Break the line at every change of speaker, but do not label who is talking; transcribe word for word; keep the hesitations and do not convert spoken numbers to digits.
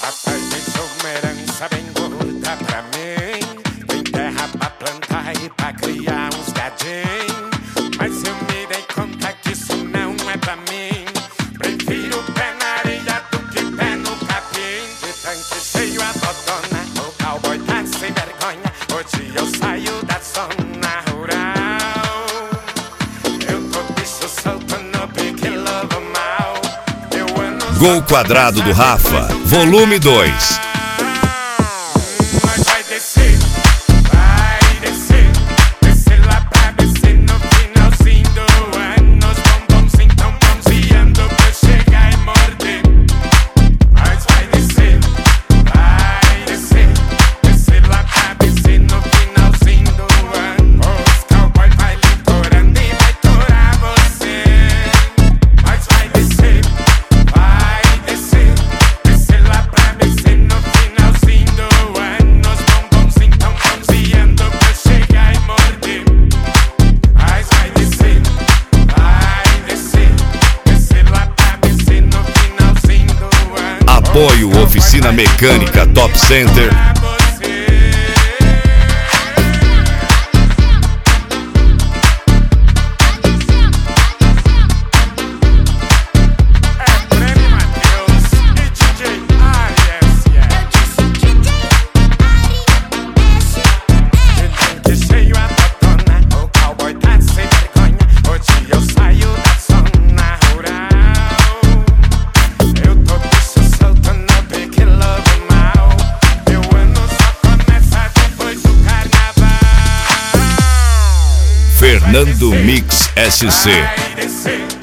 Papai deixou uma herança bem gorda pra mim. Tem terra pra plantar e pra criar uns gadinhos. Mas eu me dei conta que isso não é pra mim. Prefiro pé na areia do que pé no capim. De tanque cheio a botona, o cowboy tá sem vergonha. Hoje eu saio da zona rural. Eu tô bicho solto no pique lobo mal. Eu ando
Gol Quadrado do Rafa, volume dois.
Mas vai descer, vai descer, descer lá pra descer no finalzinho do ano. Os bombonzinhos tão bronzeando pra eu chegar e morder. Mas vai descer, vai descer, descer lá pra descer no finalzinho do ano. Os cowboy vai litorando e vai torar você. Mas vai descer, vai descer, descer lá pra descer no finalzinho do ano. Os bombonzinhos tão bronzeando pra eu chegar e morder. Mas vai descer, vai descer, descer lá pra descer no finalzinho do ano.
Apoio Oficina Mecânica Top Center.
Pra você. É Prêmio Matheus e D J Arias, yeah. De tanque cheio a botona, o cowboy tá sem vergonha. Hoje eu saio da zona rural. Eu tô bicho solto no pique lobo mal. Meu ano só começa depois do carnaval.
Fernando Mix S C.
Vai descer,